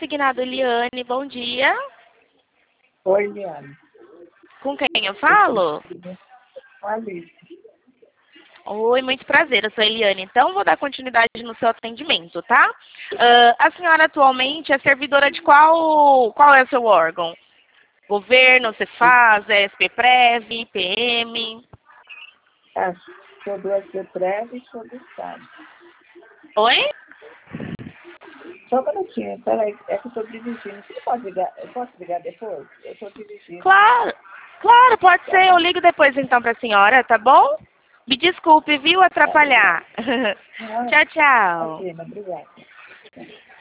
assignado Eliane, bom dia. Oi, Eliane. Com quem eu falo? Alice. Oi, muito prazer, eu sou a Eliane. Então, vou dar continuidade no seu atendimento, tá? A senhora atualmente é servidora de qual é o seu órgão? Governo, Cefaz, SPPrev, IPM? Sou do SPPrev e sou do Estado. Oi? Só um minutinho, peraí, é que eu estou dirigindo. Você pode ligar? Eu posso ligar depois? Eu estou dirigindo. Claro, claro, pode ser. Eu ligo depois então para a senhora, tá bom? Me desculpe, viu, atrapalhar. Não, Tchau, tchau. ok, obrigada.